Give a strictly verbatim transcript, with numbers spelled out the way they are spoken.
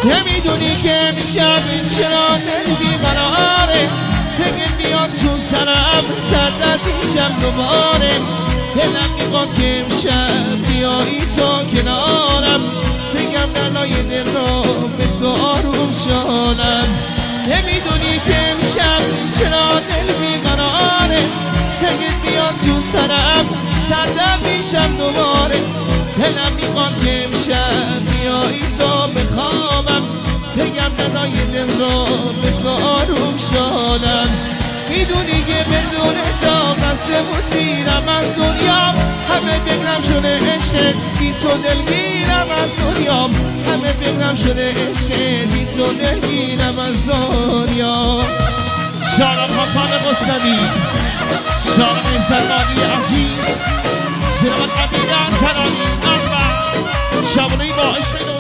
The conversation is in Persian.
نمیدونی که امشب چرا دل بیقراره بگه بیاد تو سرم سردت میشم دوباره دلم میخواد که امشب بیایی تو کنارم بگم درنای دل رو به تو آروم شدم نمیدونی که امشب چرا دل بیقراره بگه بیاد تو سرم سردت میشم دوباره دلم میخواد که امشب بیایی تو بخوابم بگم ندای دل رو به تو آروم شدم میدونی که بدون تا قصد مسیرم از دنیا همه فکرم شده عشق بی تو دلگیرم از دنیا همه فکرم شده عشق بی تو دلگیرم از دنیا شارم خاکان قسنوی شارم زرمانی عزیز جناب قبیل ترانی اکبر شبانهی با عشق